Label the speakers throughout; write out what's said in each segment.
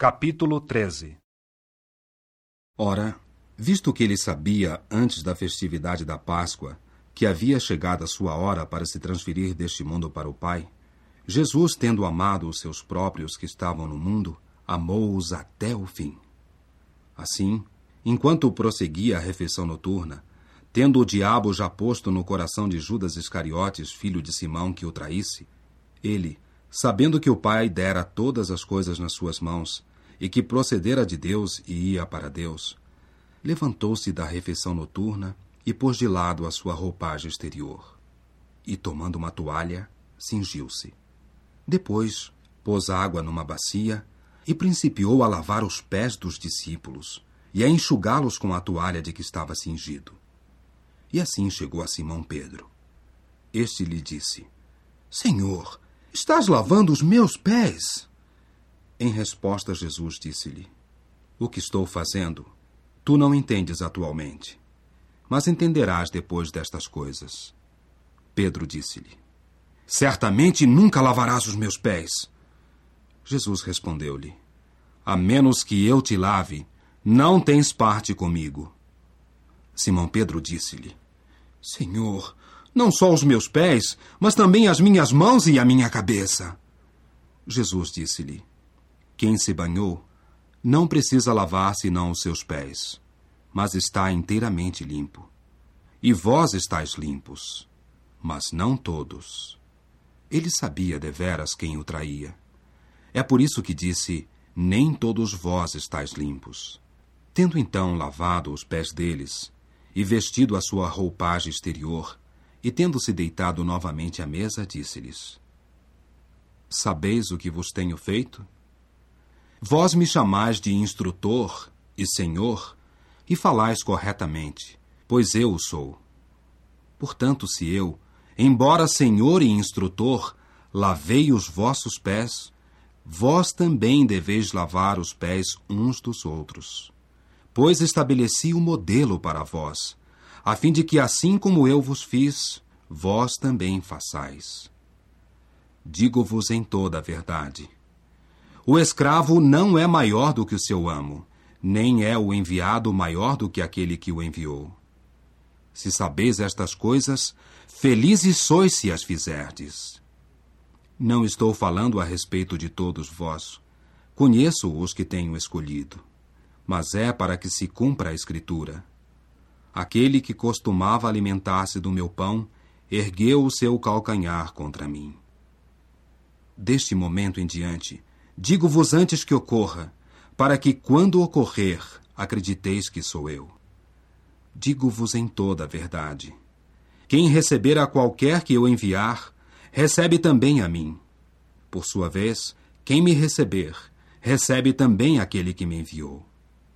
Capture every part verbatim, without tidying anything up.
Speaker 1: Capítulo treze.
Speaker 2: Ora, visto que ele sabia, antes da festividade da Páscoa, que havia chegado a sua hora para se transferir deste mundo para o Pai, Jesus, tendo amado os seus próprios que estavam no mundo, amou-os até o fim. Assim, enquanto prosseguia a refeição noturna, tendo o diabo já posto no coração de Judas Iscariotes, filho de Simão, que o traísse, ele, sabendo que o Pai dera todas as coisas nas suas mãos, e que procedera de Deus e ia para Deus, levantou-se da refeição noturna e pôs de lado a sua roupagem exterior. E, tomando uma toalha, cingiu-se. Depois, pôs água numa bacia e principiou a lavar os pés dos discípulos e a enxugá-los com a toalha de que estava cingido. E assim chegou a Simão Pedro. Este lhe disse: Senhor, estás lavando os meus pés? Em resposta, Jesus disse-lhe: O que estou fazendo, tu não entendes atualmente, mas entenderás depois destas coisas. Pedro disse-lhe: Certamente nunca lavarás os meus pés. Jesus respondeu-lhe: A menos que eu te lave, não tens parte comigo. Simão Pedro disse-lhe: Senhor, não só os meus pés, mas também as minhas mãos e a minha cabeça. Jesus disse-lhe: Quem se banhou não precisa lavar senão os seus pés, mas está inteiramente limpo. E vós estáis limpos, mas não todos. Ele sabia deveras quem o traía. É por isso que disse: Nem todos vós estáis limpos. Tendo então lavado os pés deles, e vestido a sua roupagem exterior, e tendo-se deitado novamente à mesa, disse-lhes: Sabeis o que vos tenho feito? Vós me chamais de instrutor e senhor, e falais corretamente, pois eu o sou. Portanto, se eu, embora senhor e instrutor, lavei os vossos pés, vós também deveis lavar os pés uns dos outros. Pois estabeleci o modelo para vós, a fim de que, assim como eu vos fiz, vós também façais. Digo-vos em toda a verdade: o escravo não é maior do que o seu amo, nem é o enviado maior do que aquele que o enviou. Se sabeis estas coisas, felizes sois se as fizerdes. Não estou falando a respeito de todos vós. Conheço os que tenho escolhido. Mas é para que se cumpra a Escritura: Aquele que costumava alimentar-se do meu pão, ergueu o seu calcanhar contra mim. Deste momento em diante, digo-vos antes que ocorra, para que, quando ocorrer, acrediteis que sou eu. Digo-vos em toda a verdade: quem receber a qualquer que eu enviar, recebe também a mim. Por sua vez, quem me receber, recebe também aquele que me enviou.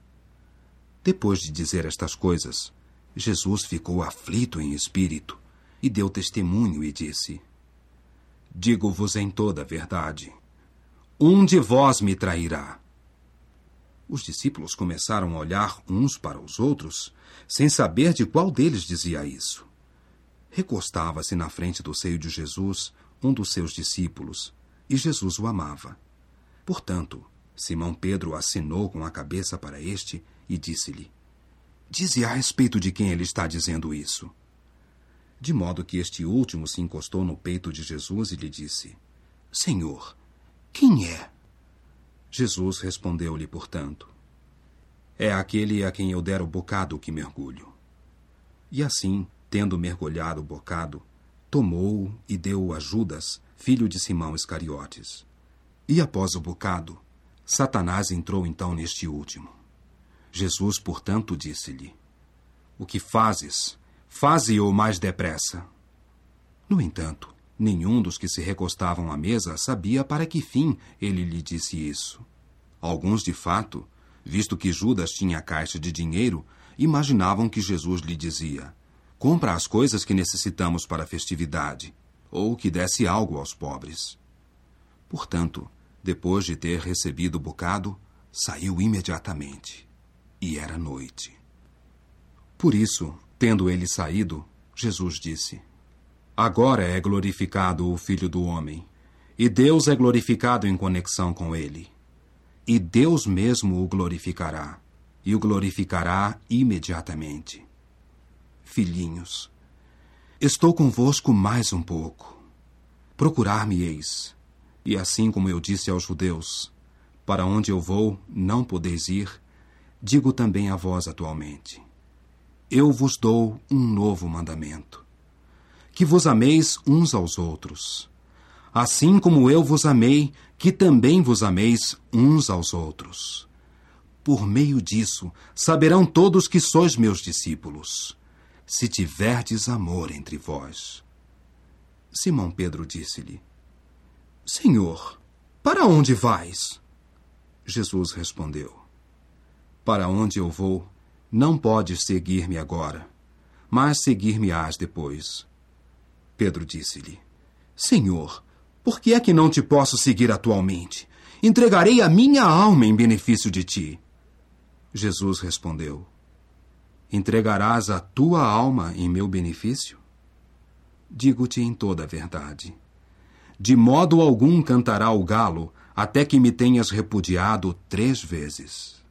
Speaker 2: Depois de dizer estas coisas, Jesus ficou aflito em espírito e deu testemunho e disse: Digo-vos em toda a verdade, um de vós me trairá. Os discípulos começaram a olhar uns para os outros, sem saber de qual deles dizia isso. Recostava-se na frente do seio de Jesus um dos seus discípulos, e Jesus o amava. Portanto, Simão Pedro acenou com a cabeça para este e disse-lhe: Dize a respeito de quem ele está dizendo isso. De modo que este último se encostou no peito de Jesus e lhe disse: Senhor, quem é? Jesus respondeu-lhe, portanto: É aquele a quem eu der o bocado que mergulho. E assim, tendo mergulhado o bocado, tomou-o e deu-o a Judas, filho de Simão Iscariotes. E após o bocado, Satanás entrou então neste último. Jesus, portanto, disse-lhe: O que fazes, faze-o mais depressa. No entanto, nenhum dos que se recostavam à mesa sabia para que fim ele lhe disse isso. Alguns, de fato, visto que Judas tinha a caixa de dinheiro, imaginavam que Jesus lhe dizia: Compra as coisas que necessitamos para a festividade, ou que desse algo aos pobres. Portanto, depois de ter recebido o bocado, saiu imediatamente. E era noite. Por isso, tendo ele saído, Jesus disse: Agora é glorificado o Filho do Homem, e Deus é glorificado em conexão com ele. e Deus mesmo o glorificará, e o glorificará imediatamente. Filhinhos, estou convosco mais um pouco. Procurar-me-eis, e assim como eu disse aos judeus, para onde eu vou não podeis ir, digo também a vós atualmente. Eu vos dou um novo mandamento, que vos ameis uns aos outros, assim como eu vos amei, que também vos ameis uns aos outros. Por meio disso, saberão todos que sois meus discípulos, se tiverdes amor entre vós. Simão Pedro disse-lhe: Senhor, para onde vais? Jesus respondeu: Para onde eu vou, não podes seguir-me agora, mas seguir-me-ás depois. Pedro disse-lhe: Senhor, por que é que não te posso seguir atualmente? Entregarei a minha alma em benefício de ti. Jesus respondeu: Entregarás a tua alma em meu benefício? Digo-te em toda a verdade. De modo algum cantará o galo, até que me tenhas repudiado três vezes.